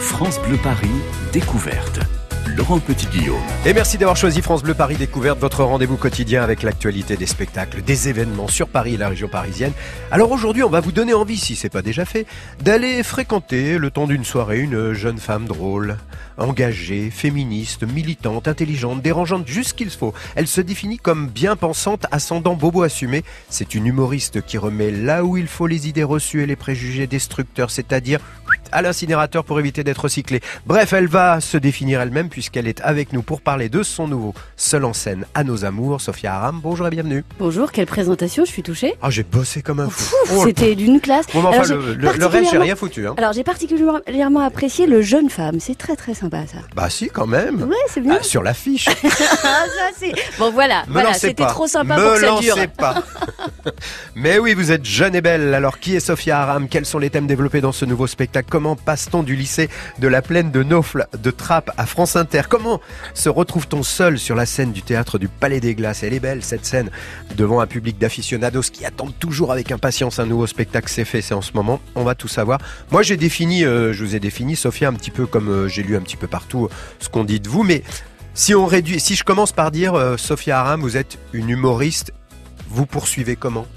France Bleu Paris, découverte. Laurent Petit-Guillaume. Et merci d'avoir choisi France Bleu Paris Découverte, votre rendez-vous quotidien avec l'actualité des spectacles, des événements sur Paris et la région parisienne. Alors aujourd'hui, on va vous donner envie, si c'est pas déjà fait, d'aller fréquenter le temps d'une soirée une jeune femme drôle, engagée, féministe, militante, intelligente, dérangeante, juste ce qu'il faut. Elle se définit comme bien pensante, ascendant bobo assumé. C'est une humoriste qui remet là où il faut les idées reçues et les préjugés destructeurs, c'est-à-dire à l'incinérateur pour éviter d'être recyclée. Bref, elle va se définir elle-même puisqu'elle est avec nous pour parler de son nouveau seul en scène À nos amours. Sophia Aram, bonjour et bienvenue. Bonjour, quelle présentation, je suis touchée. Ah, j'ai bossé comme un fou. C'était d'une classe. Bon, enfin, le reste, j'ai rien foutu. Alors, j'ai particulièrement apprécié le jeune femme. C'est très très sympa ça. Bah si, quand même. Ouais, c'est bien. Ah, sur l'affiche. Bon, voilà, c'était pas. trop sympa pour que ça dure. Pas. Mais oui, vous êtes jeune et belle. Alors, qui est Sophia Aram? Quels sont les thèmes développés dans ce nouveau spectacle? Comment passe-t-on du lycée de la Plaine de Naufle de Trappes à France Inter? Comment se retrouve-t-on seul sur la scène du théâtre du Palais des Glaces? Elle est belle, cette scène, devant un public d'aficionados qui attendent toujours avec impatience un nouveau spectacle. C'est en ce moment. On va tout savoir. Moi, je vous ai défini, Sophia, un petit peu comme j'ai lu un petit peu partout ce qu'on dit de vous. Mais si je commence par dire, Sophia Aram, vous êtes une humoriste, vous poursuivez comment?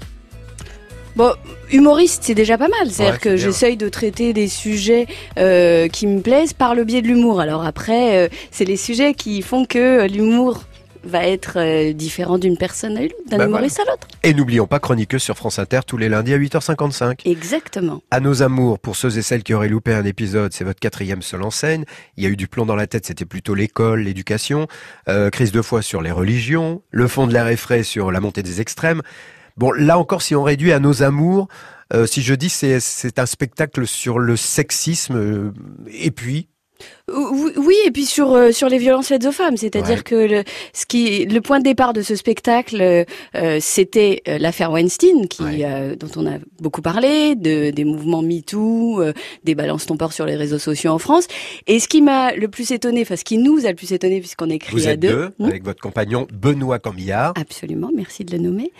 Bon, humoriste, c'est déjà pas mal. C'est-à-dire que bien. j'essaye de traiter des sujets qui me plaisent par le biais de l'humour. Alors après, c'est les sujets qui font que l'humour va être différent d'une personne à l'autre, d'un humoriste à l'autre. Et n'oublions pas Chroniqueuse sur France Inter tous les lundis à 8h55. Exactement. À nos amours, pour ceux et celles qui auraient loupé un épisode, c'est votre 4e seul en scène. Il y a eu du plomb dans la tête, c'était plutôt l'école, l'éducation. Crise de foi sur les religions. Le fond de l'air est frais sur la montée des extrêmes. Bon, là encore, si on réduit à nos amours, si je dis c'est un spectacle sur le sexisme, et puis... Oui, et puis sur les violences faites aux femmes, c'est-à-dire que le point de départ de ce spectacle, c'était l'affaire Weinstein, dont on a beaucoup parlé, des mouvements MeToo, des balances ton porc sur les réseaux sociaux en France. Et ce qui m'a le plus étonné, ce qui nous a le plus étonné, puisqu'on écrit vous à êtes deux, avec votre compagnon Benoît Cambillard. Absolument, merci de le nommer.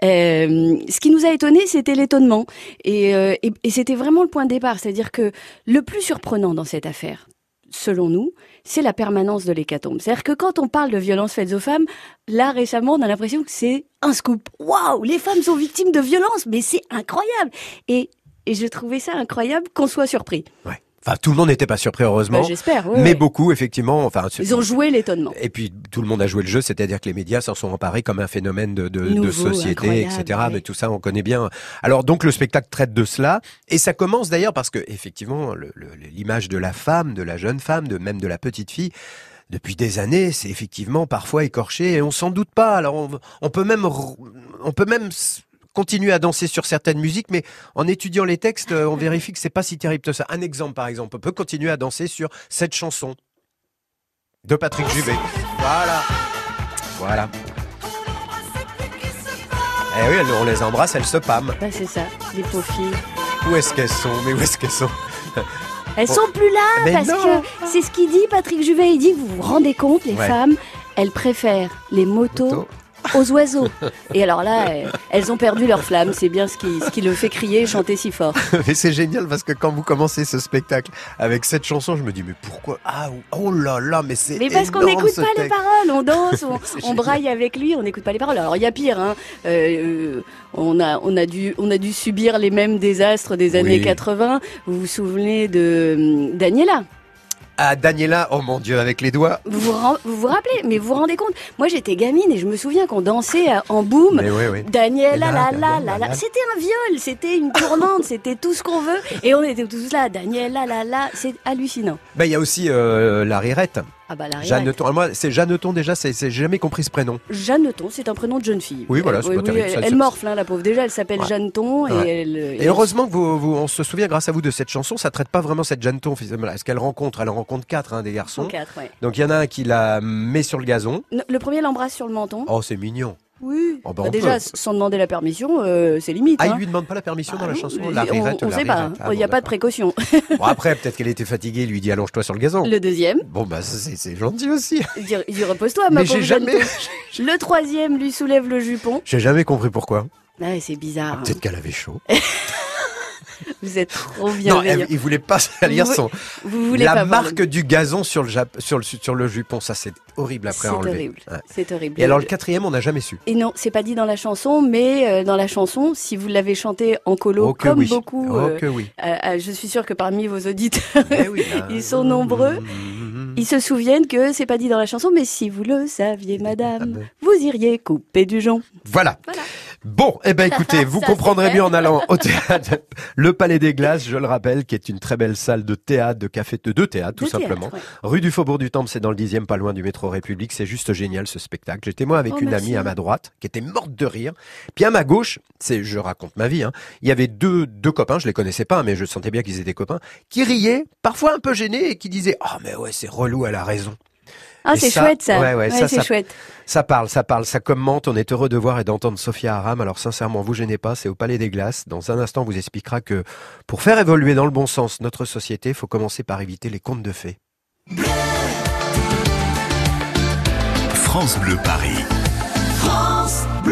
Ce qui nous a étonné, c'était l'étonnement, et c'était vraiment le point de départ, c'est-à-dire que le plus surprenant dans cette affaire, selon nous, c'est la permanence de l'hécatombe. C'est-à-dire que quand on parle de violences faites aux femmes, là récemment, on a l'impression que c'est un scoop. Waouh, les femmes sont victimes de violences, mais c'est incroyable. Et je trouvais ça incroyable qu'on soit surpris. Ouais. Enfin, tout le monde n'était pas surpris, heureusement. J'espère, mais beaucoup, effectivement. Enfin, ils ont joué l'étonnement. Et puis, tout le monde a joué le jeu, c'est-à-dire que les médias s'en sont emparés comme un phénomène de société, etc. Ouais. Mais tout ça, on connaît bien. Alors, donc, le spectacle traite de cela. Et ça commence d'ailleurs parce que, effectivement, l'image de la femme, de la jeune femme, même de la petite fille, depuis des années, c'est effectivement parfois écorché et on s'en doute pas. Alors, on peut même continuer à danser sur certaines musiques, mais en étudiant les textes, on vérifie que c'est pas si terrible que ça. Un exemple, par exemple, on peut continuer à danser sur cette chanson de Patrick Juvet. Voilà. Eh oui, on les embrasse, elles se pâment. Bah, c'est ça, les pauvres filles. Où est-ce qu'elles sont? Mais où est-ce qu'elles sont? Elles sont plus là, parce que c'est ce qu'il dit, Patrick Juvet. Il dit, vous vous rendez compte, les femmes, elles préfèrent les motos aux oiseaux. Et alors là, elles ont perdu leur flamme. C'est bien ce qui le fait crier et chanter si fort. Mais c'est génial parce que quand vous commencez ce spectacle avec cette chanson, je me dis mais pourquoi? Ah, oh là là, mais c'est énorme. Mais parce qu'on n'écoute pas les paroles, on danse, on braille avec lui, on n'écoute pas les paroles. Alors il y a pire, hein. On a dû subir les mêmes désastres des années 80. Vous vous souvenez de Daniela? Ah, Daniela, oh mon Dieu, avec les doigts. Vous vous rappelez, mais vous vous rendez compte? Moi, j'étais gamine et je me souviens qu'on dansait en boom. Oui. Daniela, la. C'était un viol, c'était une tournante, c'était tout ce qu'on veut. Et on était tous là, Daniela, la. C'est hallucinant. Il y a aussi la Rirette. Ah bah la Jeanneton. Alors moi, c'est Jeanneton déjà, j'ai jamais compris ce prénom. Jeanneton, c'est un prénom de jeune fille. Oui, voilà, c'est pas terrible. Elle morfle, la pauvre. Déjà, elle s'appelle Jeanneton. Et heureusement que on se souvient grâce à vous de cette chanson, ça traite pas vraiment cette Jeanneton. Est-ce qu'elle rencontre? Elle en rencontre 4, des garçons. 4, ouais. Donc il y en a un qui la met sur le gazon. Le premier l'embrasse sur le menton. Oh, c'est mignon. Oui. Oh, on déjà, peut. sans demander la permission, c'est limite. Ah, il lui demande pas la permission dans la chanson. La Rirette, on sait pas. Il n'y a pas de précaution. Bon, après, peut-être qu'elle était fatiguée. Il lui dit allonge-toi sur le gazon. Le deuxième. Bon, c'est gentil aussi. Il dit repose-toi, ma pauvre Jeanneton. Le troisième lui soulève le jupon. J'ai jamais compris pourquoi. Ouais, c'est bizarre. Peut-être qu'elle avait chaud. Vous êtes trop Non, bienveillant. il voulait pas salir Vous voulez la pas voir marque du gazon sur le jupon. Ça, c'est horrible après à C'est enlever. horrible. Ouais. C'est horrible. Et alors, le quatrième, on n'a jamais su. Et non, c'est pas dit dans la chanson, mais dans la chanson, si vous l'avez chanté en colo, Oh que comme oui. beaucoup, Oh que oui. je suis sûre que parmi vos auditeurs, Eh oui, là. ils sont nombreux. Ils se souviennent que c'est pas dit dans la chanson, mais si vous le saviez, madame, vous iriez couper du jonc. Voilà. Voilà. Bon, eh ben écoutez, vous Ça, comprendrez c'est mieux en allant au théâtre. Le Palais des Glaces, je le rappelle, qui est une très belle salle de théâtre, de café, de théâtre, tout De théâtre, simplement. ouais. Rue du Faubourg du Temple, c'est dans le 10e, pas loin du métro République. C'est juste génial, ce spectacle. J'étais moi avec une merci. amie à ma droite, qui était morte de rire. Puis à ma gauche, je raconte ma vie, hein, il y avait deux copains, je les connaissais pas, mais je sentais bien qu'ils étaient copains, qui riaient, parfois un peu gênés, et qui disaient, oh, mais ouais, c'est relou, elle a raison. Ah, Et c'est ça, chouette ça. ouais, ça, c'est chouette. Ça parle, ça commente. On est heureux de voir et d'entendre Sophia Aram. Alors sincèrement, vous gênez pas, c'est au Palais des Glaces. Dans un instant, on vous expliquera que pour faire évoluer dans le bon sens notre société, il faut commencer par éviter les contes de fées. France Bleu Paris. France Bleu.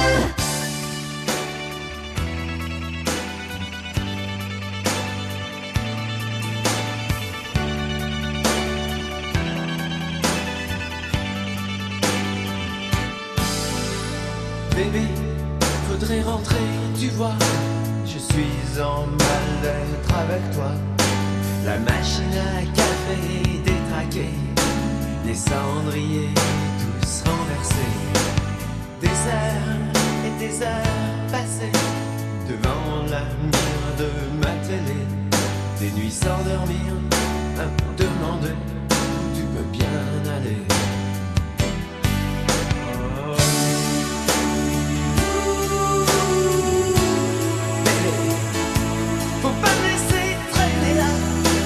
Bébé, faudrait rentrer, tu vois. Je suis en mal-être avec toi. La machine à café détraquée, les cendriers tous renversés. Des heures et des heures passées devant la mire de ma télé. Des nuits sans dormir, à me demander où tu peux bien aller. Faut pas me laisser traîner là.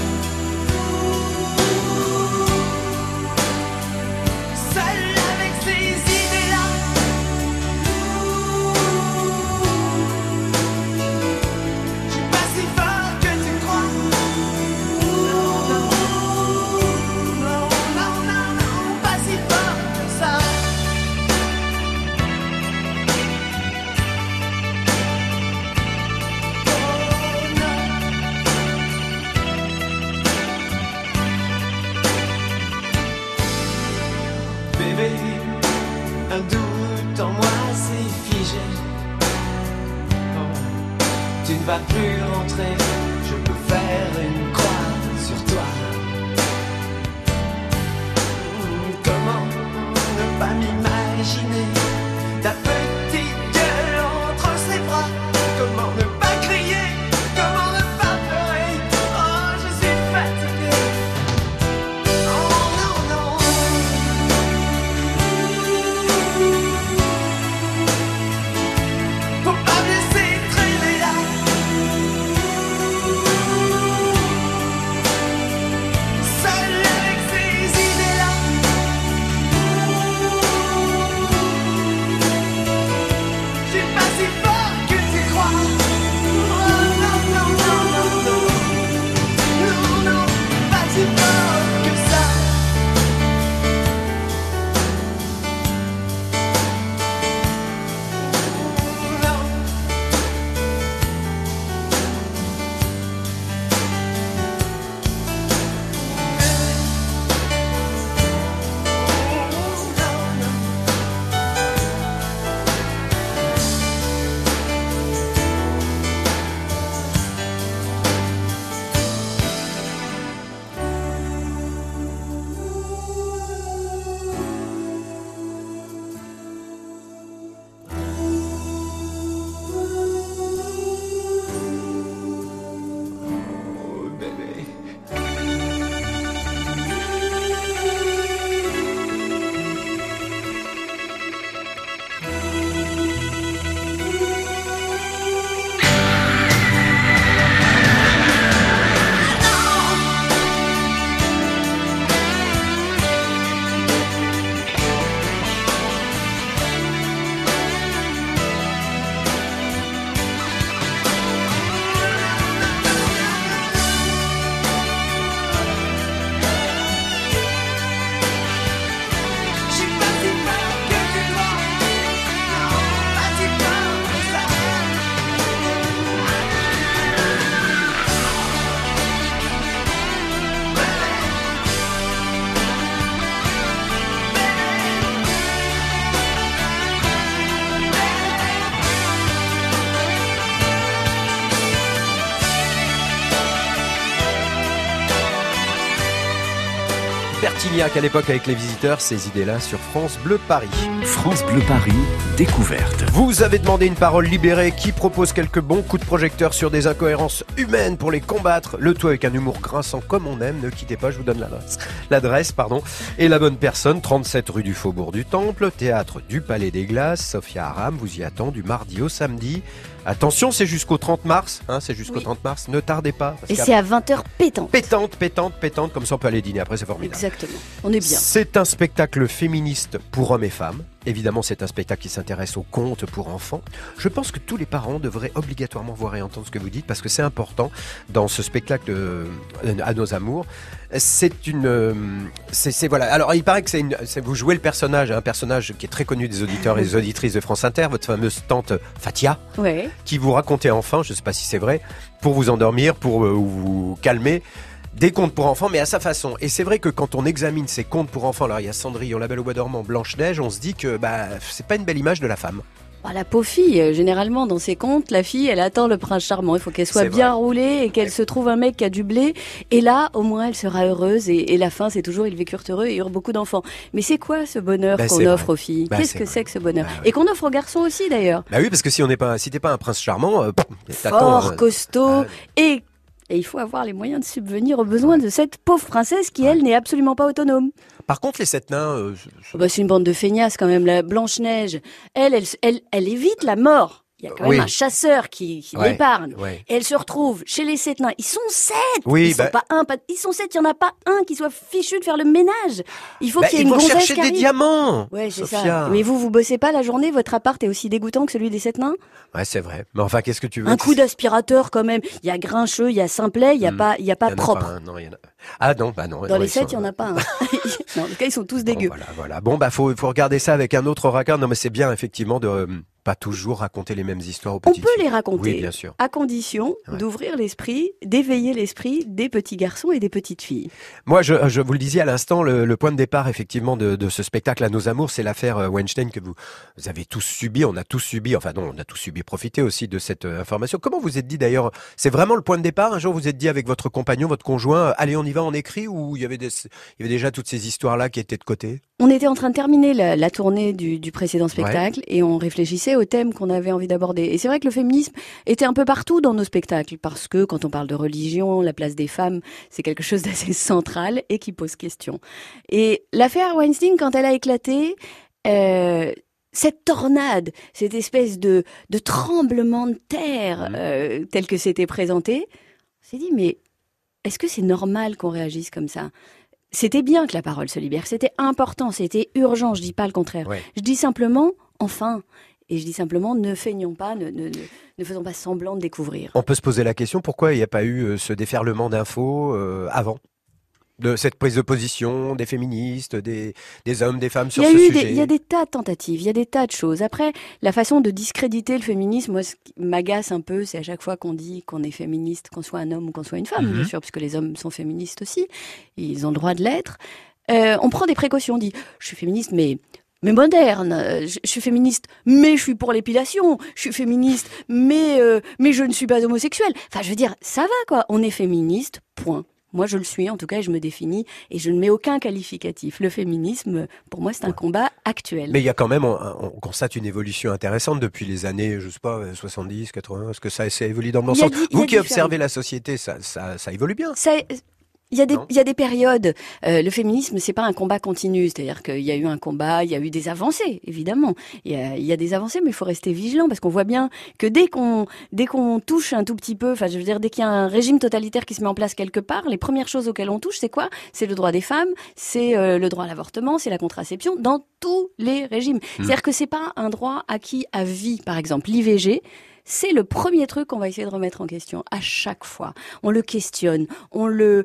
Seul avec ces idées-là. Je suis pas si fort que tu crois. Non, non, non, non, pas si fort que ça. Bébé, un doute en moi s'est figé. Oh, tu ne vas plus rentrer, je peux faire une croix sur toi. Comment ne pas m'imaginer ta petite gueule entre ses bras? Comment ne pas crier? Comment ne pas pleurer? Oh, je suis fatiguée. Oh non, non. Faut pas me laisser traîner là. Bertignac à l'époque avec les visiteurs, ces idées-là sur France Bleu Paris. France Bleu Paris, découverte. Vous avez demandé une parole libérée qui propose quelques bons coups de projecteur sur des incohérences humaines pour les combattre. Le tout avec un humour grinçant comme on aime. Ne quittez pas, je vous donne l'adresse. Et la bonne personne, 37 rue du Faubourg du Temple, théâtre du Palais des Glaces. Sophia Aram vous y attend du mardi au samedi. Attention, c'est jusqu'au 30 mars. C'est jusqu'au 30 mars. Ne tardez pas. Et c'est à 20h pétante. Pétante. Comme ça, on peut aller dîner après, c'est formidable. Exactement. On est bien. C'est un spectacle féministe pour hommes et femmes. Évidemment, c'est un spectacle qui s'intéresse aux contes pour enfants. Je pense que tous les parents devraient obligatoirement voir et entendre ce que vous dites parce que c'est important dans ce spectacle à nos amours. C'est voilà. Alors, il paraît que vous jouez le personnage, un personnage qui est très connu des auditeurs et des auditrices de France Inter, votre fameuse tante Fatia, qui vous racontait enfant, je ne sais pas si c'est vrai, pour vous endormir, pour vous calmer. Des contes pour enfants, mais à sa façon. Et c'est vrai que quand on examine ces contes pour enfants, alors il y a Cendrillon, La Belle au Bois dormant, Blanche-Neige, on se dit que c'est pas une belle image de la femme. La pauvre fille, généralement dans ces contes, la fille, elle attend le prince charmant. Il faut qu'elle soit bien roulée et qu'elle se trouve un mec qui a du blé. Et là, au moins, elle sera heureuse. Et la fin, c'est toujours ils vécurent heureux et eurent beaucoup d'enfants. Mais c'est quoi ce bonheur qu'on offre aux filles? Qu'est-ce que c'est que ce bonheur? Et qu'on offre aux garçons aussi d'ailleurs. Oui, parce que si t'es pas un prince charmant, fort, costaud et il faut avoir les moyens de subvenir aux besoins de cette pauvre princesse qui, elle, n'est absolument pas autonome. Par contre, les 7 nains... c'est une bande de feignasses quand même. La Blanche-Neige, elle évite la mort. Il y a quand même un chasseur qui l'épargne. Et elle se retrouve chez les 7 nains. Ils sont 7. Ils sont pas un. Ils sont 7. Il n'y en a pas un qui soit fichu de faire le ménage. Il faut qu'il y ait une gonzesse qui arrive. Ils vont chercher des diamants. Ouais, c'est ça. Mais vous bossez pas la journée. Votre appart est aussi dégoûtant que celui des 7 nains. Ouais, c'est vrai. Mais enfin, qu'est-ce que tu veux? Un coup d'aspirateur quand même. Il y a grincheux, il y a simplet, il y a pas propre. Non, il y en a. Ah non, non. Dans les 7, il n'y en a pas un. Non, en tout cas, ils sont tous dégueux. Voilà. Bon, faut regarder ça avec un autre regard. Non, mais c'est bien, effectivement, de pas toujours raconter les mêmes histoires aux petites filles. On peut les raconter, oui, bien sûr. À condition d'ouvrir l'esprit, d'éveiller l'esprit des petits garçons et des petites filles. Moi, je vous le disais à l'instant, le point de départ, effectivement, de ce spectacle à nos amours, c'est l'affaire Weinstein que vous avez tous subi, on a tous subi, profité aussi de cette information. Comment vous êtes dit d'ailleurs, c'est vraiment le point de départ? Un jour, vous êtes dit avec votre compagnon, votre conjoint, allez, on y va, on écrit, ou il y avait déjà toutes ces histoires-là qui étaient de côté? On était en train de terminer la tournée du précédent spectacle et on réfléchissait aux thèmes qu'on avait envie d'aborder. Et c'est vrai que le féminisme était un peu partout dans nos spectacles parce que quand on parle de religion, la place des femmes, c'est quelque chose d'assez central et qui pose question. Et l'affaire Weinstein, quand elle a éclaté, cette tornade, cette espèce de tremblement de terre tel que c'était présenté, on s'est dit mais est-ce que c'est normal qu'on réagisse comme ça? C'était bien que la parole se libère, c'était important, c'était urgent, je dis pas le contraire. Je dis simplement, enfin, et je dis simplement, ne feignons pas, ne faisons pas semblant de découvrir. On peut se poser la question, pourquoi il n'y a pas eu ce déferlement d'infos avant? De cette prise de position des féministes, des hommes, des femmes sur ce sujet. Il y a des tas de tentatives, il y a des tas de choses. Après, la façon de discréditer le féminisme, moi, ce qui m'agace un peu, c'est à chaque fois qu'on dit qu'on est féministe, qu'on soit un homme ou qu'on soit une femme, bien sûr, puisque les hommes sont féministes aussi, ils ont le droit de l'être. On prend des précautions, on dit, je suis féministe, mais moderne, je suis féministe, mais je suis pour l'épilation, je suis féministe, mais je ne suis pas homosexuelle. Enfin, je veux dire, ça va quoi, on est féministe, point. Moi, je le suis, en tout cas, je me définis et je ne mets aucun qualificatif. Le féminisme, pour moi, c'est un combat actuel. Mais il y a quand même, on constate une évolution intéressante depuis les années, je sais pas, 70, 80, est-ce que ça évolue dans le bon sens? Vous qui observez la société, ça évolue bien. Il y a des périodes. Le féminisme, c'est pas un combat continu. C'est-à-dire qu'il y a eu un combat, il y a eu des avancées, évidemment. Il y a des avancées, mais il faut rester vigilant parce qu'on voit bien que dès qu'on touche un tout petit peu, enfin, je veux dire, dès qu'il y a un régime totalitaire qui se met en place quelque part, les premières choses auxquelles on touche, c'est quoi? C'est le droit des femmes, c'est le droit à l'avortement, c'est la contraception, dans tous les régimes. C'est-à-dire que c'est pas un droit acquis à vie, par exemple. L'IVG, c'est le premier truc qu'on va essayer de remettre en question à chaque fois. On le questionne, on le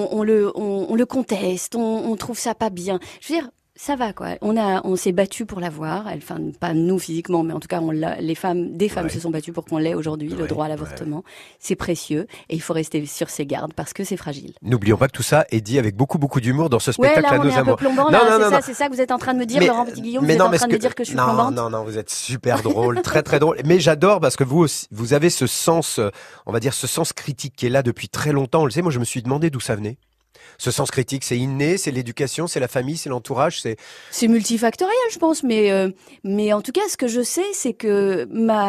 conteste, on trouve ça pas bien. Je veux dire, ça va quoi. On s'est battu pour l'avoir. Enfin, pas nous physiquement, mais en tout cas, des femmes se sont battues pour qu'on l'ait aujourd'hui, le droit à l'avortement. C'est précieux et il faut rester sur ses gardes parce que c'est fragile. N'oublions pas que tout ça est dit avec beaucoup de d'humour dans ce spectacle à nos amours. On est un peu plombant là, c'est ça que vous êtes en train de me dire, Laurent Petit-Guillaume, vous êtes en train de me dire que je suis plombante. Non, vous êtes super drôle, très très drôle. Mais j'adore parce que vous avez ce sens, on va dire ce sens critique qui est là depuis très longtemps. On le sait, moi je me suis demandé d'où ça venait. Ce sens critique, c'est inné, c'est l'éducation, c'est la famille, c'est l'entourage, C'est multifactoriel, je pense, mais en tout cas, ce que je sais, c'est que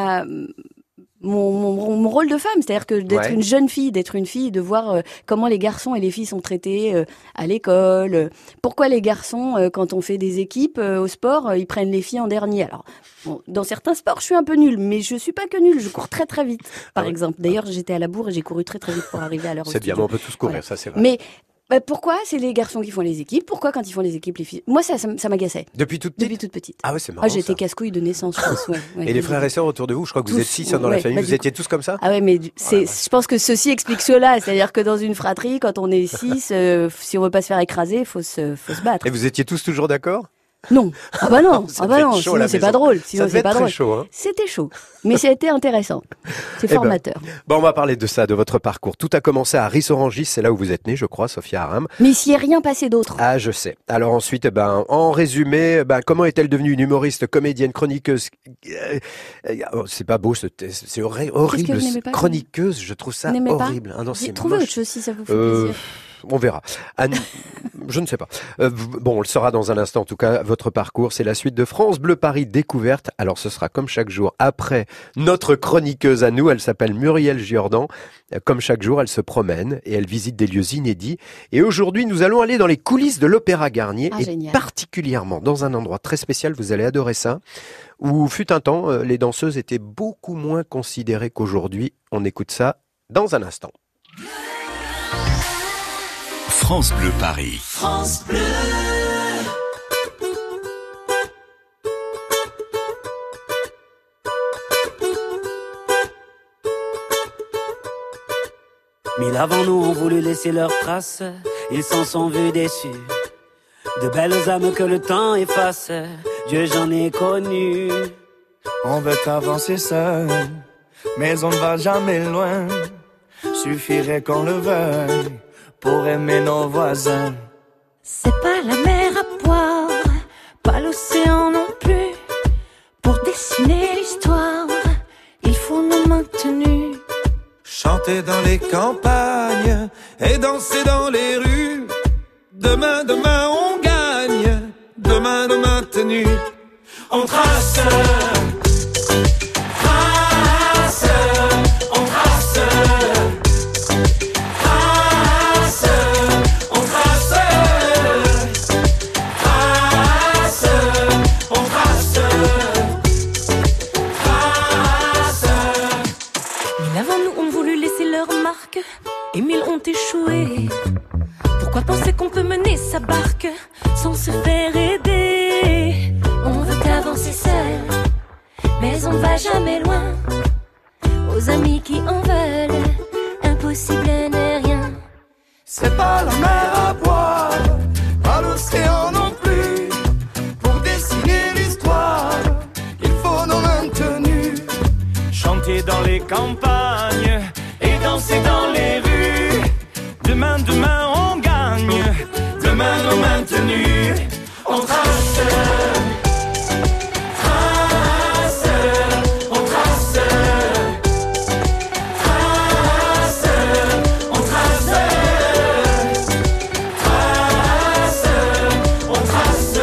mon rôle de femme, c'est-à-dire que d'être une jeune fille, d'être une fille, de voir comment les garçons et les filles sont traités à l'école. Pourquoi les garçons, quand on fait des équipes au sport, ils prennent les filles en dernier. Alors, bon, dans certains sports, je suis un peu nulle, mais je suis pas que nulle. Je cours très très vite, par exemple. D'ailleurs, j'étais à la bourre et j'ai couru très très vite pour arriver à l'heure. C'est bien, on peut tous courir, ça c'est vrai. Mais pourquoi c'est les garçons qui font les équipes? Pourquoi quand ils font les équipes, les filles? Moi, ça m'agaçait. Depuis toute petite? Depuis toute petite. Ah ouais, c'est marrant. J'étais casse-couille de naissance, je pense. Ouais, et les frères et sœurs autour de vous, je crois que vous êtes 6 dans la famille, vous étiez tous comme ça? Ah ouais, mais je pense que ceci explique cela. C'est-à-dire que dans une fratrie, quand on est 6, si on veut pas se faire écraser, faut se battre. Et vous étiez tous toujours d'accord? Non. Ah bah non. Sinon c'est pas drôle. Sinon c'est pas drôle. Chaud, hein. C'était chaud. Mais ça a été intéressant. C'est formateur. Bon, on va parler de ça, de votre parcours. Tout a commencé à Ris-Orangis, c'est là où vous êtes née, je crois, Sophia Aram. Mais il s'y est rien passé d'autre. Ah, je sais. Alors ensuite, en résumé, comment est-elle devenue une humoriste, comédienne, chroniqueuse? C'est pas beau, c'est horrible. Chroniqueuse, je trouve ça horrible. Ah non, c'est trouvez autre chose si ça vous fait plaisir. On verra. Anne, je ne sais pas. Bon, on le saura dans un instant. En tout cas, votre parcours, c'est la suite de France Bleu Paris Découverte. Alors, ce sera comme chaque jour après notre chroniqueuse à nous. Elle s'appelle Muriel Giordan. Comme chaque jour, elle se promène et elle visite des lieux inédits. Et aujourd'hui, nous allons aller dans les coulisses de l'Opéra Garnier et génial. Particulièrement dans un endroit très spécial. Vous allez adorer ça. Où fut un temps, les danseuses étaient beaucoup moins considérées qu'aujourd'hui. On écoute ça dans un instant. France Bleu Paris. France Bleu. Mille avant nous ont voulu laisser leurs traces, ils s'en sont vus déçus. De belles âmes que le temps efface, Dieu j'en ai connu. On veut avancer seul, mais on ne va jamais loin. Suffirait qu'on le veuille pour aimer nos voisins. C'est pas la mer à boire, pas l'océan non plus. Pour dessiner l'histoire, il faut nos mains tenues. Chanter dans les campagnes et danser dans les rues. Demain, demain on gagne, demain, demain tenues. On trace. Et mille ont échoué. Pourquoi penser qu'on peut mener sa barque sans se faire aider? On veut avancer seul, mais on ne va jamais loin. Aux amis qui en veulent, impossible n'est rien. C'est pas la mer à boire, pas l'océan non plus. Pour dessiner l'histoire, il faut nos mains tenues. Chanter dans les campagnes et danser dans les rues. Demain, demain on gagne, demain nos mains tenues. On trace, trace, on trace, trace, on trace, trace, on trace,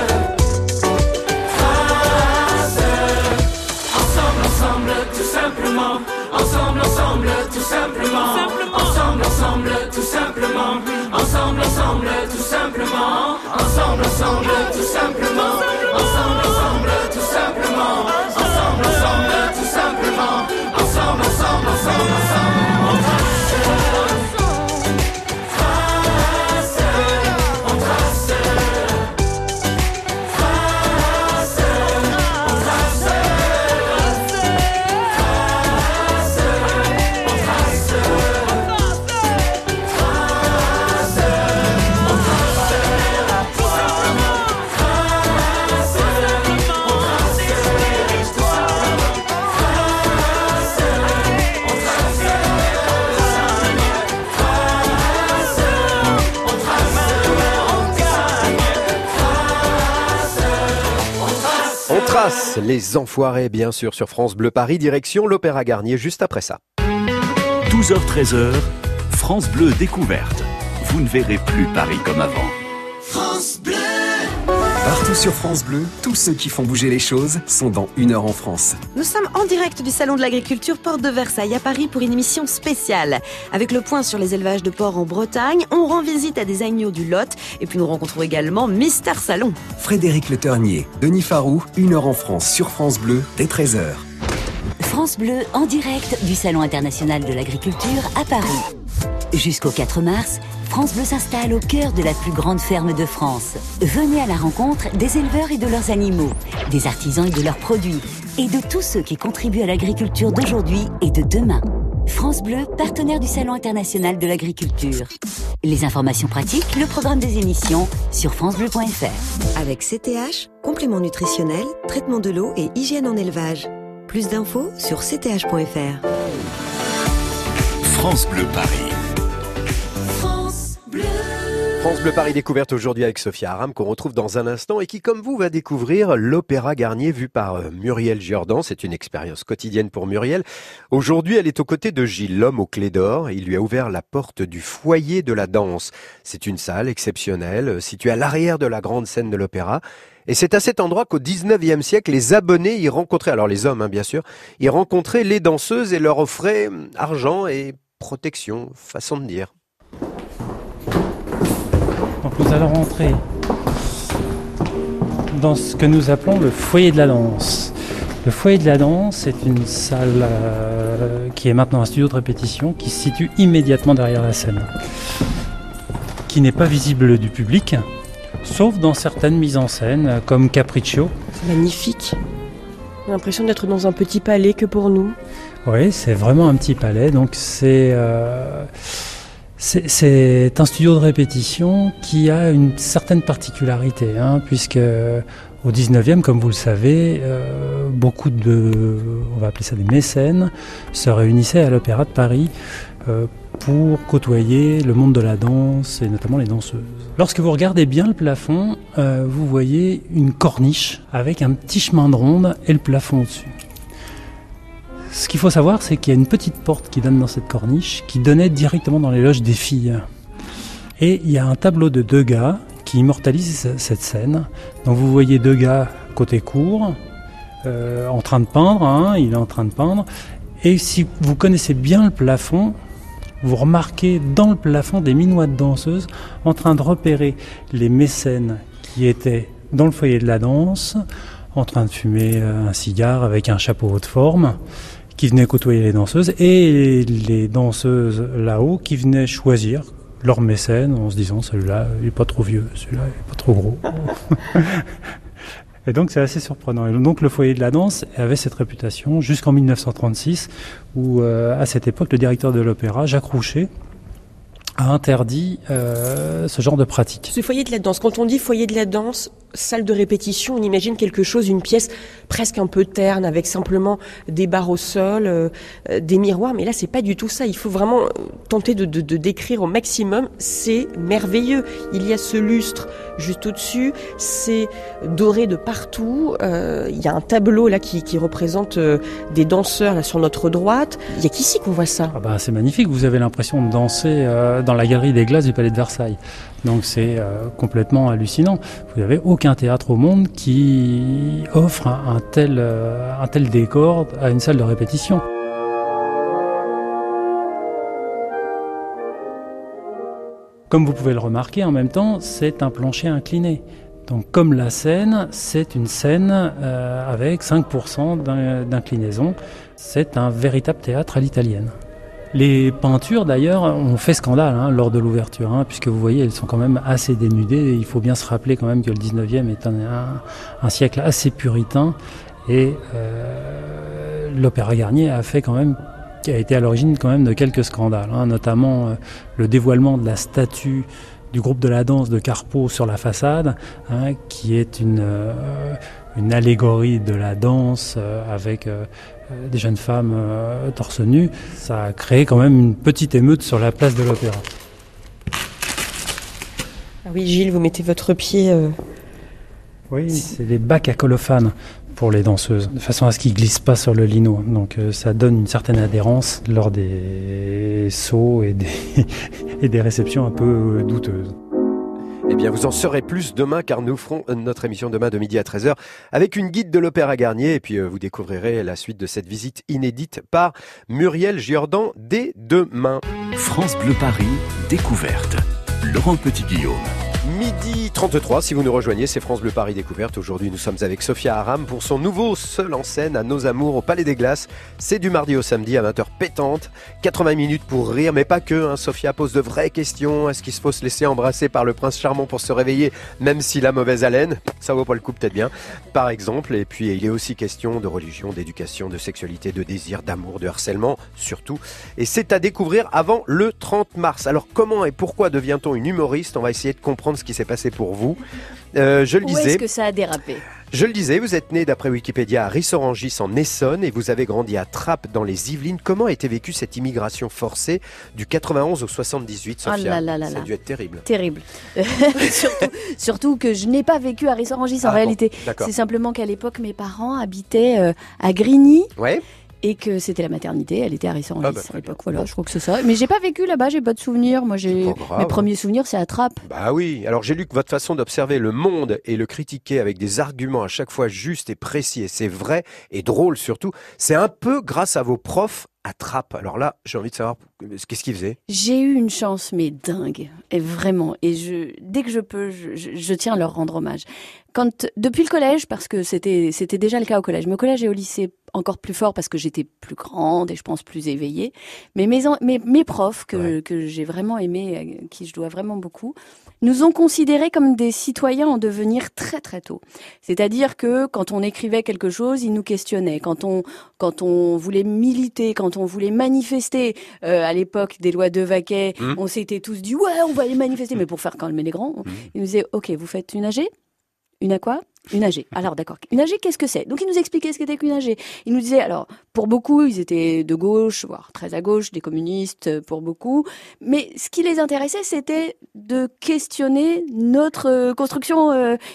trace. Ensemble, ensemble, tout simplement. Ensemble, ensemble, tout simplement. Ensemble, ensemble, tout simplement. Ensemble, ensemble, tout simplement. Ensemble, ensemble, tout simplement. Ensemble, ensemble, tout simplement. Ensemble, ensemble, tout simplement. Ensemble, ensemble, ensemble, ensemble. On trace, trace, on trace, trace, on trace. On trace les enfoirés, bien sûr, sur France Bleu Paris, direction l'Opéra Garnier, juste après ça. 12h-13h, France Bleu Découverte. vous ne verrez plus Paris comme avant. France Bleu. Partout sur France Bleu, tous ceux qui font bouger les choses sont dans 1 heure en France. Nous sommes en direct du Salon de l'Agriculture Porte de Versailles à Paris pour une émission spéciale. Avec le point sur les élevages de porcs en Bretagne, on rend visite à des agneaux du Lot et puis nous rencontrons également Mister Salon. Frédéric Le Ternier, Denis Farou, 1 heure en France sur France Bleu dès 13h. France Bleu en direct du Salon international de l'agriculture à Paris. Jusqu'au 4 mars, France Bleu s'installe au cœur de la plus grande ferme de France. Venez à la rencontre des éleveurs et de leurs animaux, des artisans et de leurs produits, et de tous ceux qui contribuent à l'agriculture d'aujourd'hui et de demain. France Bleu, partenaire du Salon international de l'agriculture. Les informations pratiques, le programme des émissions sur francebleu.fr. Avec CTH, compléments nutritionnels, traitement de l'eau et hygiène en élevage. Plus d'infos sur cth.fr. France Bleu Paris. France Bleu Paris découverte aujourd'hui avec Sophia Aram qu'on retrouve dans un instant et qui, comme vous, va découvrir l'Opéra Garnier vu par Muriel Jordan. C'est une expérience quotidienne pour Muriel. Aujourd'hui, elle est aux côtés de Gilles, l'homme aux clés d'or. Il lui a ouvert la porte du foyer de la danse. C'est une salle exceptionnelle située à l'arrière de la grande scène de l'opéra. Et c'est à cet endroit qu'au 19e siècle, les abonnés y rencontraient, alors les hommes bien sûr, y rencontraient les danseuses et leur offraient argent et protection, façon de dire. Donc nous allons rentrer dans ce que nous appelons le foyer de la danse. Le foyer de la danse, c'est une salle qui est maintenant un studio de répétition qui se situe immédiatement derrière la scène, qui n'est pas visible du public, sauf dans certaines mises en scène comme Capriccio. C'est magnifique. On a l'impression d'être dans un petit palais que pour nous. Oui, c'est vraiment un petit palais, donc c'est un studio de répétition qui a une certaine particularité, puisque au 19e, comme vous le savez, beaucoup on va appeler ça des mécènes, se réunissaient à l'Opéra de Paris pour côtoyer le monde de la danse et notamment les danseuses. Lorsque vous regardez bien le plafond, vous voyez une corniche avec un petit chemin de ronde et le plafond au-dessus. Ce qu'il faut savoir, c'est qu'il y a une petite porte qui donne dans cette corniche, qui donnait directement dans les loges des filles. Et il y a un tableau de 2 gars qui immortalise cette scène. Donc vous voyez 2 gars côté cour, en train de peindre, il est en train de peindre. Et si vous connaissez bien le plafond, vous remarquez dans le plafond des minois de danseuses en train de repérer les mécènes qui étaient dans le foyer de la danse, en train de fumer un cigare avec un chapeau haute forme, qui venaient côtoyer les danseuses, et les danseuses là-haut qui venaient choisir leur mécène en se disant celui-là il est pas trop vieux, celui-là il est pas trop gros. Et donc c'est assez surprenant. Et donc le foyer de la danse avait cette réputation jusqu'en 1936 où à cette époque le directeur de l'opéra, Jacques Roucher, a interdit ce genre de pratique. Ce foyer de la danse, quand on dit foyer de la danse, salle de répétition, on imagine quelque chose, une pièce presque un peu terne, avec simplement des barres au sol, des miroirs, mais là c'est pas du tout ça, il faut vraiment tenter de décrire au maximum, c'est merveilleux. Il y a ce lustre juste au-dessus, c'est doré de partout, il y a un tableau là qui représente des danseurs là sur notre droite, il y a qu'ici qu'on voit ça. C'est magnifique, vous avez l'impression de danser dans la galerie des glaces du Palais de Versailles. Donc c'est complètement hallucinant. Vous n'avez aucun théâtre au monde qui offre un tel décor à une salle de répétition. Comme vous pouvez le remarquer, en même temps, c'est un plancher incliné. Donc comme la scène, c'est une scène avec 5% d'inclinaison. C'est un véritable théâtre à l'italienne. Les peintures d'ailleurs ont fait scandale lors de l'ouverture, puisque vous voyez elles sont quand même assez dénudées. Et il faut bien se rappeler quand même que le 19e est un siècle assez puritain et l'Opéra Garnier a été à l'origine quand même de quelques scandales, notamment le dévoilement de la statue du groupe de la danse de Carpeaux sur la façade, qui est une allégorie de la danse avec des jeunes femmes torse nu. Ça a créé quand même une petite émeute sur la place de l'Opéra. Ah oui, Gilles, vous mettez votre pied... Oui, c'est les bacs à colophane. pour les danseuses, de façon à ce qu'ils glissent pas sur le lino. Donc ça donne une certaine adhérence lors des sauts et des réceptions un peu douteuses. Eh bien, vous en saurez plus demain, car nous ferons notre émission demain de midi à 13h avec une guide de l'Opéra Garnier. Et puis, vous découvrirez la suite de cette visite inédite par Muriel Giordan dès demain. France Bleu Paris, découverte. Laurent Petit-Guillaume. Midi 33, si vous nous rejoignez, c'est France Bleu Paris Découverte. Aujourd'hui, nous sommes avec Sophia Aram pour son nouveau seul en scène à Nos Amours au Palais des Glaces. C'est du mardi au samedi à 20h pétante. 80 minutes pour rire, mais pas que. Sophia pose de vraies questions. Est-ce qu'il faut se laisser embrasser par le prince charmant pour se réveiller, même s'il a mauvaise haleine? Ça vaut pas le coup, peut-être bien, par exemple. Et puis, il est aussi question de religion, d'éducation, de sexualité, de désir, d'amour, de harcèlement, surtout. Et c'est à découvrir avant le 30 mars. Alors, comment et pourquoi devient-on une humoriste? On va essayer de comprendre ce qui s'est passé pour vous. Je le disais. Où est-ce que ça a dérapé? Je le disais, vous êtes né d'après Wikipédia à Rissorangis en Essonne et vous avez grandi à Trappes dans les Yvelines. Comment a été vécue cette immigration forcée du 91 au 78, Sophia? Ça a dû être terrible. Terrible. surtout que je n'ai pas vécu à Rissorangis en réalité. Bon, c'est simplement qu'à l'époque, mes parents habitaient à Grigny. Ouais. Et que c'était la maternité, elle était à Rissorangis à l'époque. Voilà, je crois que c'est ça. Mais j'ai pas vécu là-bas, j'ai pas de souvenirs. Moi, mes premiers souvenirs, c'est à Trappes. Bah oui. Alors j'ai lu que votre façon d'observer le monde et le critiquer avec des arguments à chaque fois justes et précis, et c'est vrai et drôle surtout, c'est un peu grâce à vos profs à Trappes. Alors là, j'ai envie de savoir qu'est-ce qu'ils faisaient. J'ai eu une chance, mais dingue, et vraiment. Et dès que je peux, je tiens à leur rendre hommage. Depuis le collège, parce que c'était déjà le cas au collège, mais au collège et au lycée encore plus fort parce que j'étais plus grande et je pense plus éveillée. Mais mes profs que j'ai vraiment aimés, à qui je dois vraiment beaucoup, nous ont considérés comme des citoyens en devenir très très tôt. C'est-à-dire que quand on écrivait quelque chose, ils nous questionnaient. Quand on voulait militer, quand on voulait manifester, à l'époque des lois de Vaquet, on s'était tous dit ouais, on va aller manifester, mais pour faire calmer les grands, ils nous disaient ok, vous faites une AG? Une à quoi? Une AG. Alors d'accord. Une AG, qu'est-ce que c'est? Donc ils nous expliquaient ce qu'était qu'une AG. Ils nous disaient, alors pour beaucoup, ils étaient de gauche, voire très à gauche, des communistes pour beaucoup. Mais ce qui les intéressait, c'était de questionner notre construction,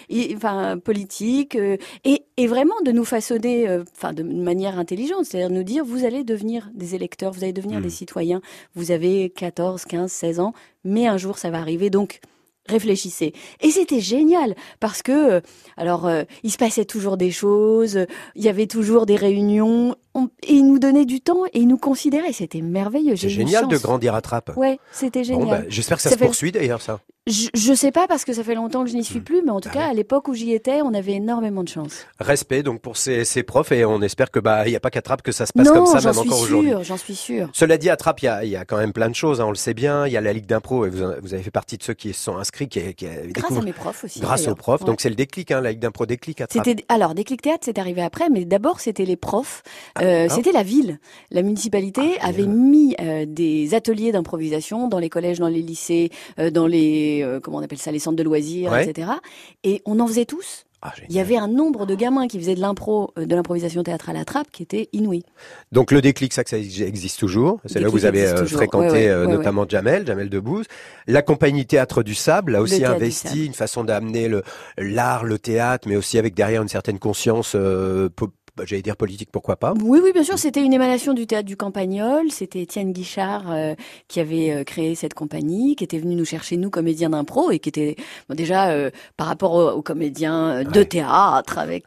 politique, et vraiment de nous façonner, de manière intelligente. C'est-à-dire nous dire, vous allez devenir des électeurs, vous allez devenir des citoyens. Vous avez 14, 15, 16 ans, mais un jour ça va arriver. Donc réfléchissez. Et c'était génial parce que, il se passait toujours des choses, il y avait toujours des réunions, et ils nous donnaient du temps et ils nous considéraient. C'était merveilleux. C'est génial de grandir à Trappes. Ouais, c'était génial. J'espère que ça se poursuit d'ailleurs, ça. Je sais pas parce que ça fait longtemps que je n'y suis plus, mais en tout cas, à l'époque où j'y étais, on avait énormément de chance. Respect donc pour ces profs et on espère que il y a pas qu'à Trappes que ça se passe comme ça même encore aujourd'hui. J'en suis sûre. Cela dit, à Trappes, il y a quand même plein de choses, on le sait bien. Il y a la Ligue d'impro et vous avez fait partie de ceux qui se sont inscrits, grâce à mes profs aussi. Grâce aux profs, donc c'est le déclic, la Ligue d'impro déclic à Trappes. Alors Déclic Théâtre, c'est arrivé après, mais d'abord c'était les profs. C'était la ville, la municipalité avait mis des ateliers d'improvisation dans les collèges, dans les lycées, dans les comment on appelle ça, les centres de loisirs, etc. Et on en faisait tous. Il y avait un nombre de gamins qui faisaient de l'improvisation théâtrale à Trappes qui était inouï. Donc le déclic, ça existe toujours. C'est là où vous avez fréquenté notamment Jamel Debbouze. La compagnie Théâtre du Sable a aussi investi une façon d'amener l'art, le théâtre, mais aussi avec derrière une certaine conscience j'allais dire politique, pourquoi pas? Oui, bien sûr, c'était une émanation du théâtre du Campagnol. C'était Étienne Guichard qui avait créé cette compagnie, qui était venu nous chercher, nous, comédiens d'impro, et qui était déjà par rapport aux comédiens de théâtre, avec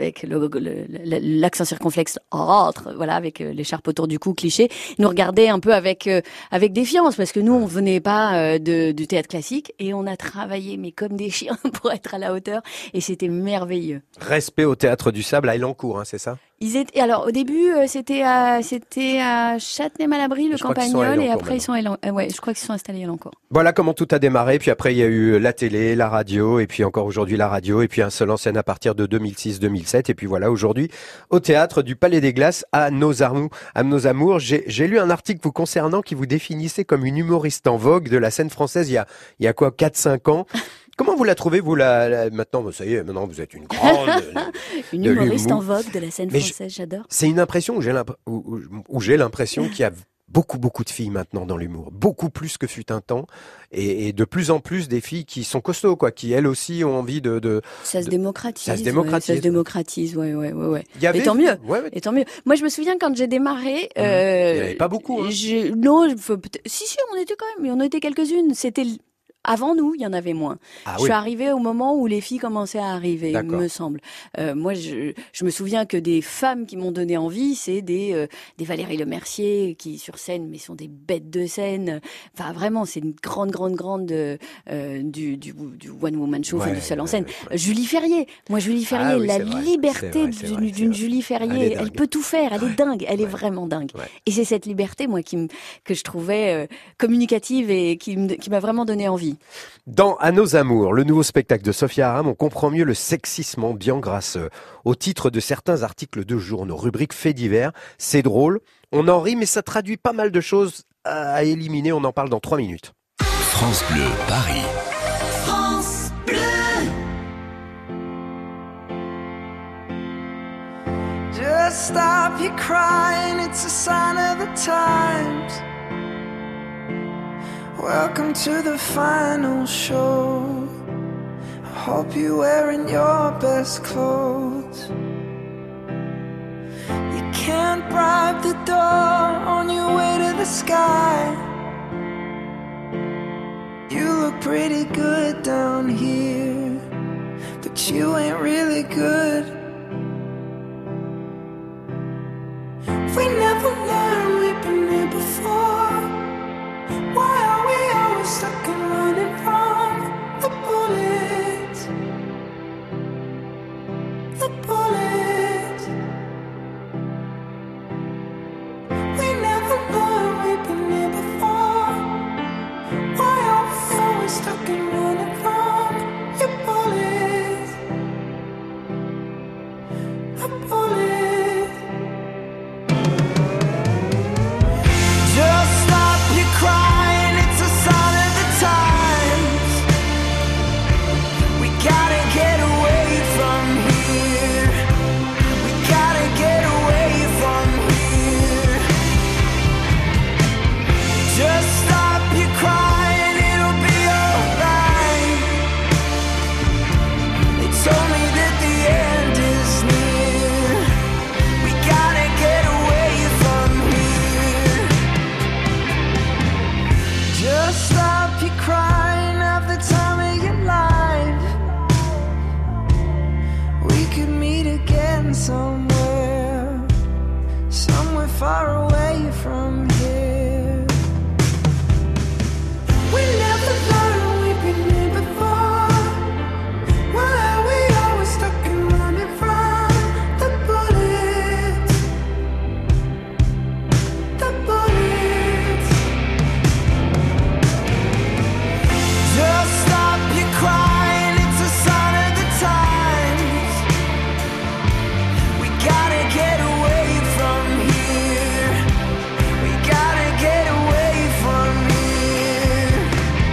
l'accent circonflexe autre, voilà, avec l'écharpe autour du cou, cliché. Il nous regardait un peu avec défiance, parce que nous, on venait pas du théâtre classique, et on a travaillé, mais comme des chiens, pour être à la hauteur, et c'était merveilleux. Respect au Théâtre du Sable à Elancourt, c'est ça? Alors au début c'était à Châtenay-Malabry, le Campagnol, et après je crois qu'ils sont installés à Elancourt. Voilà comment tout a démarré, puis après il y a eu la télé, la radio, et puis encore aujourd'hui la radio, et puis un seul en scène à partir de 2006-2007, et puis voilà aujourd'hui au théâtre du Palais des Glaces à Nos Amours. J'ai lu un article vous concernant qui vous définissait comme une humoriste en vogue de la scène française il y a quoi, 4-5 ans. Comment vous la trouvez, vous, maintenant, ça y est, maintenant vous êtes une grande... une humoriste en vogue de la scène française, j'adore. C'est une impression où j'ai l'impression qu'il y a beaucoup de filles maintenant dans l'humour, beaucoup plus que fut un temps, et de plus en plus des filles qui sont costauds, quoi, qui elles aussi ont envie ça se démocratise. Ça se démocratise, ouais. Et tant mieux. Et tant mieux. Moi, je me souviens quand j'ai démarré. Il n'y avait pas beaucoup. Hein. Si, on était quelques-unes. C'était avant nous, il y en avait moins. Je suis arrivée au moment où les filles commençaient à arriver, me semble. Moi, je me souviens que des femmes qui m'ont donné envie, c'est des Valérie Lemercier qui sur scène, mais sont des bêtes de scène. Enfin, vraiment, c'est une grande du one woman show, du seul en scène. Julie Ferrier. Moi, Julie Ferrier, la liberté d'une Julie Ferrier, elle peut tout faire. Elle est dingue. Elle est vraiment dingue. Ouais. Et c'est cette liberté, moi, que je trouvais communicative et qui m'a vraiment donné envie. Dans À nos amours, le nouveau spectacle de Sophia Aram, on comprend mieux le sexisme ambiant grâce au titre de certains articles de journaux, rubrique faits divers. C'est drôle, on en rit, mais ça traduit pas mal de choses à éliminer. On en parle dans 3 minutes. France Bleu, Paris. France Bleu. Just stop your crying, it's a sign of the times. Welcome to the final show. I hope you're wearing your best clothes. You can't bribe the door on your way to the sky. You look pretty good down here, but you ain't really good. We never learned, we've been here before. Why are we always stuck and running from the bullets? The bullets. We never learned, we've been here before. Why are we always stuck and running from your bullets? The bullets. Just stop your crying. Somewhere far away from here. We never learned, we've been here before. Why are we always stuck and running from the bullets? The bullets. Just stop your crying, it's a sign of the times. We gotta get away from here. We gotta get away from here.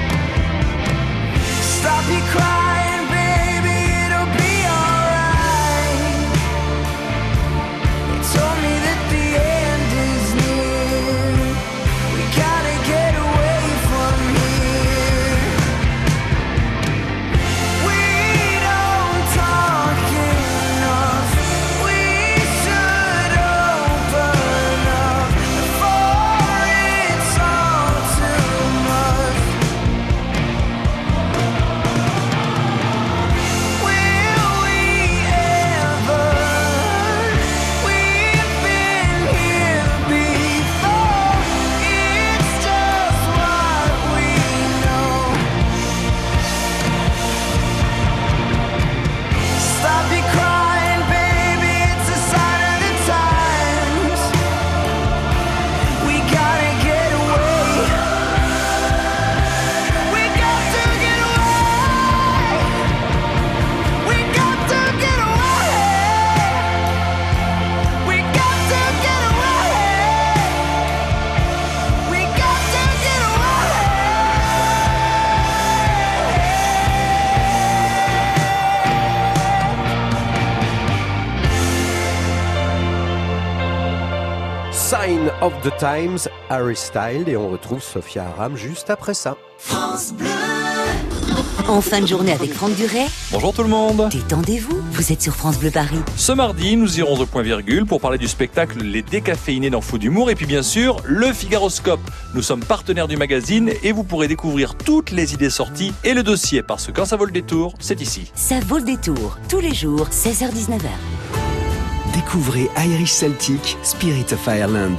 Stop your crying, baby, it'll be alright. They told me that the end is near. We gotta get away from here. We don't talk enough. We should open up before it's all too much. Sign of the Times, Harry Styles, et on retrouve Sophia Aram juste après ça. France Bleu. En fin de journée avec Franck Duret, Bonjour tout le monde. détendez-vous, vous êtes sur France Bleu Paris. Ce mardi, nous irons au point virgule pour parler du spectacle Les Décaféinés dans Fou d'Humour et puis bien sûr, le Figaroscope. Nous sommes partenaires du magazine et vous pourrez découvrir toutes les idées sorties et le dossier parce que quand ça vaut le détour, c'est ici. Ça vaut le détour, tous les jours, 16h-19h. Découvrez Irish Celtic, Spirit of Ireland.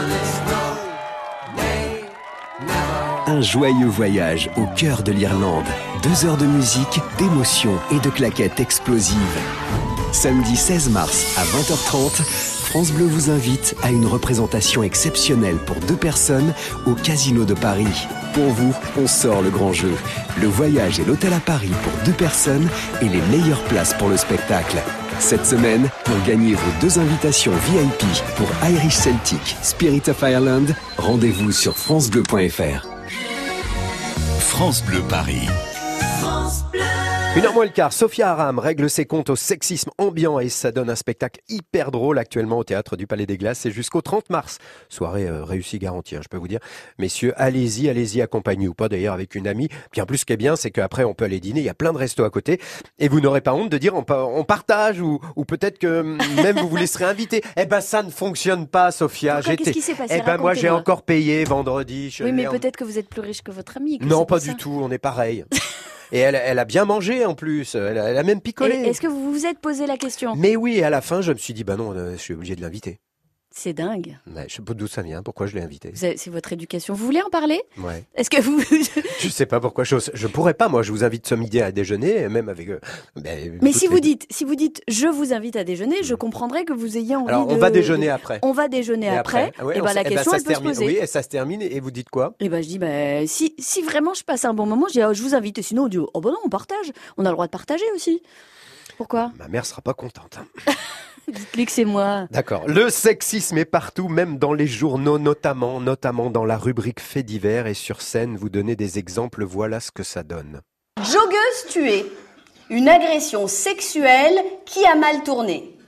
Un joyeux voyage au cœur de l'Irlande. 2 heures de musique, d'émotion et de claquettes explosives. Samedi 16 mars à 20h30, France Bleu vous invite à une représentation exceptionnelle pour 2 personnes au Casino de Paris. Pour vous, on sort le grand jeu. Le voyage et l'hôtel à Paris pour 2 personnes et les meilleures places pour le spectacle. Cette semaine, pour gagner vos 2 invitations VIP pour Irish Celtic, Spirit of Ireland, rendez-vous sur francebleu.fr. France Bleu Paris. France Bleu. 1h moins le quart, Sophia Aram règle ses comptes au sexisme ambiant et ça donne un spectacle hyper drôle actuellement au Théâtre du Palais des Glaces. C'est jusqu'au 30 mars. Soirée réussie garantie, je peux vous dire. Messieurs, allez-y, accompagnés ou pas d'ailleurs avec une amie. Bien plus, ce qui est bien, c'est qu'après on peut aller dîner. Il y a plein de restos à côté. Et vous n'aurez pas honte de dire on partage ou peut-être que même vous laisserez inviter. Eh ben ça ne fonctionne pas, Sophia. Qu'est-ce qui s'est passé? Eh ben moi j'ai Racontez-moi. encore payé vendredi. Oui, mais peut-être que vous êtes plus riche que votre ami. Non, pas du tout. On est pareil. Et elle a bien mangé en plus, elle a même picolé. Est-ce que vous vous êtes posé la question? Mais oui, à la fin, je me suis dit, bah non, je suis obligé de l'inviter. C'est dingue. Mais je sais pas d'où ça vient, pourquoi je l'ai invité. C'est votre éducation. Vous voulez en parler? Ouais. Est-ce que vous... Je sais pas pourquoi je pourrais pas, moi, je vous invite ce midi à déjeuner, même avec... Mais si vous dites, je vous invite à déjeuner, je comprendrais que vous ayez envie Alors, on va déjeuner après. On va déjeuner après. Ouais, et ben la question, elle peut se poser. Oui, et ça se termine, et vous dites quoi? Et ben je dis, si vraiment je passe un bon moment, je dis, je vous invite. Et sinon, on dit, oh ben non, on partage. On a le droit de partager aussi. Pourquoi? Ma mère sera pas contente. Dites-lui que c'est moi. D'accord. Le sexisme est partout, même dans les journaux, notamment dans la rubrique Faits divers. Et sur scène, vous donnez des exemples, voilà ce que ça donne. Joggeuse tuée. Une agression sexuelle qui a mal tourné.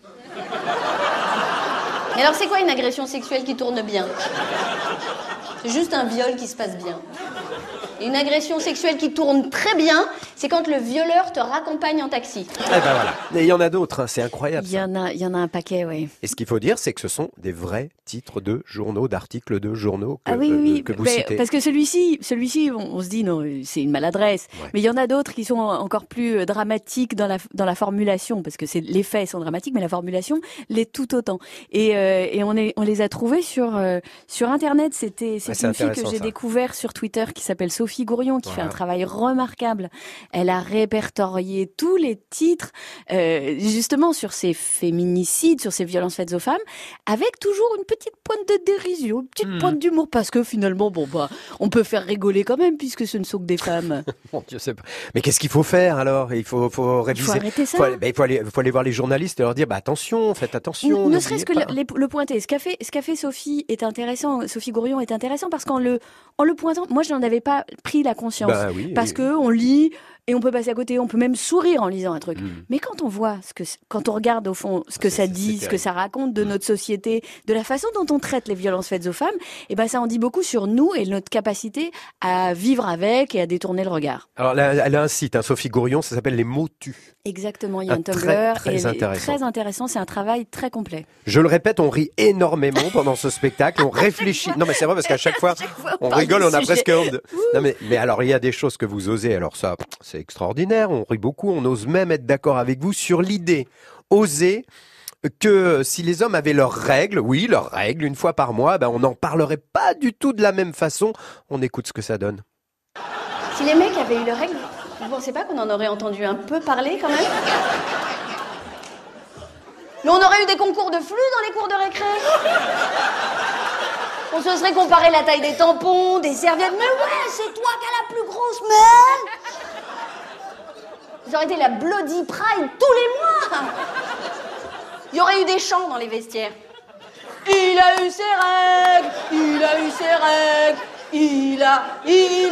Mais alors c'est quoi une agression sexuelle qui tourne bien? C'est juste un viol qui se passe bien. Et une agression sexuelle qui tourne très bien, c'est quand le violeur te raccompagne en taxi. Eh ben voilà. Et il y en a d'autres, hein, c'est incroyable. Il y en a un paquet, oui. Et ce qu'il faut dire, c'est que ce sont des vrais titres de journaux, d'articles de journaux que, oui, que vous citez. Parce que celui-ci, on se dit non, c'est une maladresse. Ouais. Mais il y en a d'autres qui sont encore plus dramatiques dans la formulation, parce que les faits sont dramatiques, mais la formulation l'est tout autant. Et on les a trouvés sur Internet. C'est une fille que j'ai découvert sur Twitter qui s'appelle Sophie Gourion, qui fait un travail remarquable. Elle a répertorié tous les titres, justement sur ces féminicides, sur ces violences faites aux femmes, avec toujours une petite pointe de dérision, une petite pointe d'humour, parce que finalement, on peut faire rigoler quand même, puisque ce ne sont que des femmes. Bon, je sais pas. Mais qu'est-ce qu'il faut faire alors? Il faut réviser. Il faut arrêter ça. Il faut aller voir les journalistes et leur dire, attention, faites attention. Ne serait-ce que le pointer. Ce qu'a fait Sophie est intéressant. Sophie Gourion est intéressant parce qu'en le pointant, moi je n'en avais pas pris la conscience. Parce que on lit et on peut passer à côté, on peut même sourire en lisant un truc. Mais quand on voit quand on regarde au fond ce que ça dit, ce que ça raconte de notre société, de la façon dont on traite les violences faites aux femmes, et ça en dit beaucoup sur nous et notre capacité à vivre avec et à détourner le regard. Alors là, elle a un site, Sophie Gourion, ça s'appelle Les mots tuent. Exactement, il y a un Tumblr très intéressant, c'est un travail très complet. Je le répète, on rit énormément pendant ce spectacle, on réfléchit. Non mais c'est vrai parce qu'à chaque fois on rigole, on a presque honte. Non mais alors il y a des choses que vous osez, alors ça c'est extraordinaire, on rit beaucoup, on ose même être d'accord avec vous sur l'idée. Oser que si les hommes avaient leurs règles, une fois par mois, on n'en parlerait pas du tout de la même façon. On écoute ce que ça donne. Si les mecs avaient eu leurs règles, vous pensez pas qu'on en aurait entendu un peu parler quand même? Mais on aurait eu des concours de flux dans les cours de récré. On se serait comparé la taille des tampons, des serviettes. Mais ouais, c'est toi qui as la plus grosse main. Vous aurez été la Bloody Pride tous les mois. Il y aurait eu des chants dans les vestiaires. Il a eu ses règles, il a eu ses règles, il Il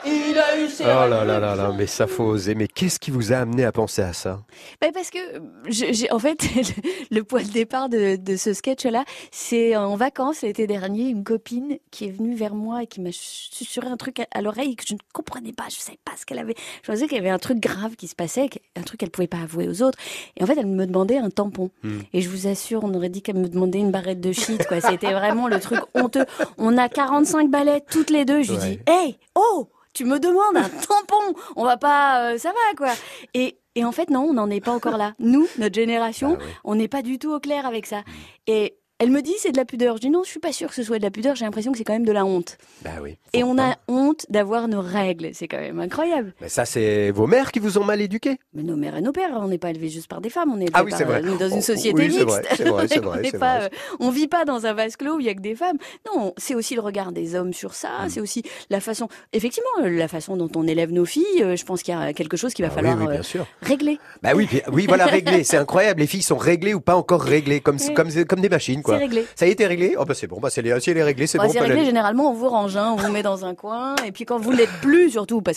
a eu ses Oh là là là là, mais ça faut oser. Mais qu'est-ce qui vous a amené à penser à ça? Parce que, en fait, le point de départ de ce sketch-là, c'est en vacances l'été dernier, une copine qui est venue vers moi et qui m'a susurré un truc à l'oreille que je ne comprenais pas, je savais pas ce qu'elle avait. Je pensais qu'il y avait un truc grave qui se passait, un truc qu'elle pouvait pas avouer aux autres. Et en fait, elle me demandait un tampon. Et je vous assure, on aurait dit qu'elle me demandait une barrette de shit, quoi. C'était vraiment le truc honteux. On a 45 balais toutes les deux. Je lui dis, hey, oh, tu me demandes un tampon, on va pas, ça va quoi. Et en fait non, on n'en est pas encore là. Nous, notre génération, on n'est pas du tout au clair avec ça. Et elle me dit c'est de la pudeur. Je dis non, je suis pas sûre que ce soit de la pudeur. J'ai l'impression que c'est quand même de la honte. Bah oui. Et on a honte d'avoir nos règles. C'est quand même incroyable. Mais ça, c'est vos mères qui vous ont mal éduqués. Mais nos mères et nos pères, on n'est pas élevés juste par des femmes. On est Ah oui, c'est vrai. dans une société oui, mixte. C'est vrai. On vit pas dans un vase clos où il y a que des femmes. Non, c'est aussi le regard des hommes sur ça. C'est aussi la façon, effectivement, la façon dont on élève nos filles. Je pense qu'il y a quelque chose qu'il va falloir bien sûr. régler. Bah oui, voilà, régler. C'est incroyable. Les filles sont réglées ou pas encore réglées, comme des machines, quoi. C'est réglé. Ça a été réglé. Oh bah c'est bon. Bah si elle est réglée, c'est bon. C'est réglé. Généralement, on vous range, on vous met dans un coin. Et puis quand vous l'êtes plus, surtout, parce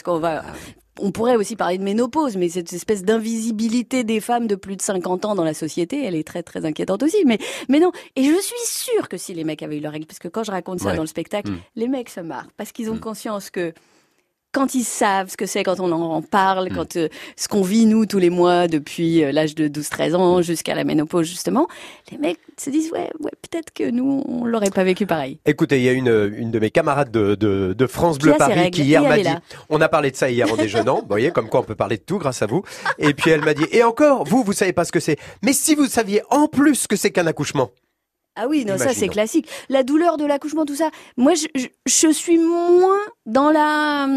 on pourrait aussi parler de ménopause, mais cette espèce d'invisibilité des femmes de plus de 50 ans dans la société, elle est très très inquiétante aussi. Mais non. Et je suis sûre que si les mecs avaient eu leurs règles, parce que quand je raconte ça dans le spectacle, les mecs se marrent parce qu'ils ont conscience que quand ils savent ce que c'est, quand on en parle, quand ce qu'on vit nous tous les mois depuis l'âge de 12-13 ans jusqu'à la ménopause justement, les mecs se disent ouais peut-être que nous on l'aurait pas vécu pareil. Écoutez, il y a une de mes camarades de France Bleu Paris qui hier m'a dit, on a parlé de ça hier en déjeunant, vous voyez comme quoi on peut parler de tout grâce à vous, et puis elle m'a dit et encore vous savez pas ce que c'est, mais si vous saviez en plus ce que c'est qu'un accouchement. Ah oui, non, ça c'est classique. La douleur de l'accouchement, tout ça. Moi, je suis moins dans la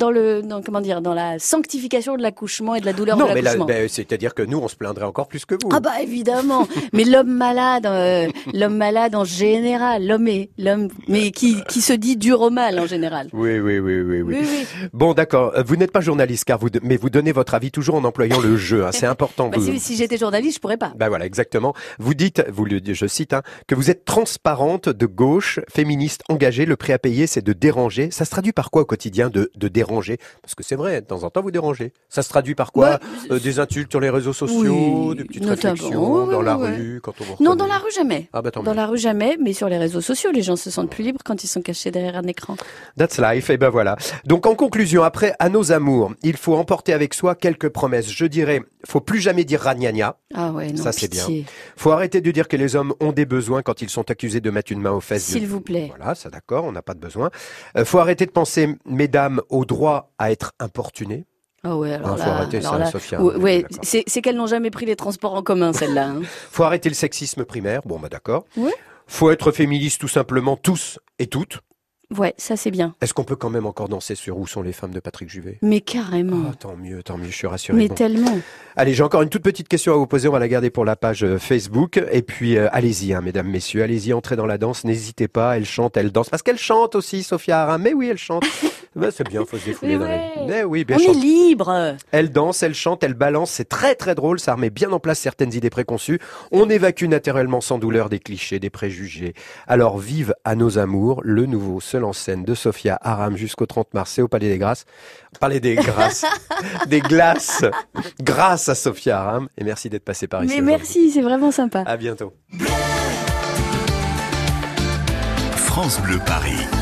sanctification de l'accouchement et de la douleur de l'accouchement. Non, mais c'est-à-dire que nous, on se plaindrait encore plus que vous. Ah bah évidemment. Mais l'homme malade en général, l'homme, mais qui se dit dur au mal en général. Oui. Bon, d'accord. Vous n'êtes pas journaliste, mais vous donnez votre avis toujours en employant le jeu. Hein. C'est important. Si j'étais journaliste, je pourrais pas. Bah voilà, exactement. Vous dites, je cite, que vous êtes transparente, de gauche, féministe, engagée. Le prix à payer, c'est de déranger. Ça se traduit par quoi au quotidien de déranger? Parce que c'est vrai, de temps en temps, vous dérangez. Ça se traduit par quoi? Des insultes sur les réseaux sociaux, des petites réflexions dans la rue, quand on vous reconnaît. Non, dans la rue, jamais. Ah bah, tant dans mieux. la rue, jamais, mais sur les réseaux sociaux, les gens se sentent plus libres quand ils sont cachés derrière un écran. That's life, et ben voilà. Donc en conclusion, après À nos amours, il faut emporter avec soi quelques promesses. Je dirais, faut plus jamais dire ragnagna. Ah ouais, non, ça c'est pitié. bien. Faut arrêter de dire que les hommes ont des besoins quand ils sont accusés de mettre une main aux fesses. S'il vous plaît. Voilà, ça d'accord, on n'a pas de besoin. Faut arrêter de penser, mesdames, au droit à être importunées. Ah ouais, alors faut arrêter ça, Sophia. Ouais, c'est qu'elles n'ont jamais pris les transports en commun, celles-là. Hein. Faut arrêter le sexisme primaire. Bon, bah d'accord. Ouais. Faut être féministe tout simplement, tous et toutes. Ouais, ça c'est bien. Est-ce qu'on peut quand même encore danser sur Où sont les femmes de Patrick Juvet? Mais carrément. Oh, tant mieux, je suis rassuré. Mais tellement. Allez, j'ai encore une toute petite question à vous poser, on va la garder pour la page Facebook. Et puis, allez-y, mesdames, messieurs, allez-y, entrez dans la danse, n'hésitez pas, elle chante, elle danse. Parce qu'elle chante aussi, Sophia Aram, mais oui, elle chante. C'est bien, faut se défouler dans la vie. Mais oui, bien on est libre. Elle danse, elle chante, elle balance, c'est très très drôle, ça remet bien en place certaines idées préconçues. On évacue naturellement sans douleur des clichés, des préjugés. Alors vive À nos amours, le nouveau seul en scène de Sophia Aram jusqu'au 30 mars, c'est au Palais des Grâces. Des glaces, grâce à Sophia Aram. Et merci d'être passé par ici. Mais merci, c'est vraiment sympa. À bientôt. France Bleu Paris.